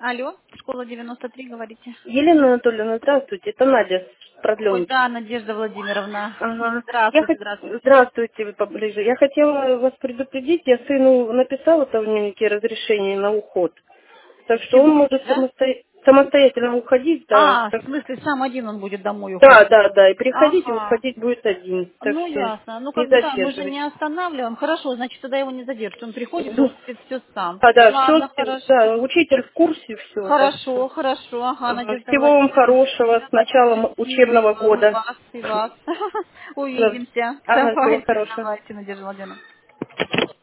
Алло, школа 93, говорите. Елена Анатольевна, здравствуйте. Это Надя с Ой, продленки. да, Надежда Владимировна. Ага. Здравствуйте, здравствуйте. Здравствуйте, вы поближе. Я хотела вас предупредить, я сыну написала там в дневнике разрешение на уход. Так что он Сегодня, может да? самостоятельно уходить, да. А, в смысле, сам один он будет домой Да, уходить. да, да. И приходить, и Ага. уходить будет один. Так Ну, что ясно. Ну, не как бы, да, мы же задерживать. не останавливаем. Хорошо, значит, тогда его не задержите. Он приходит и Ну, уходит все сам. да, да, все, Ладно, да, хорошо. учитель в курсе, все, так что. Хорошо, хорошо. Ага, Надежда Всего вам Владимировна. хорошего с началом Спасибо и учебного вам, и года. вас, и вас. Да. Увидимся. Ага, всего Давайте, хорошего. давайте, Надежда Владимировна.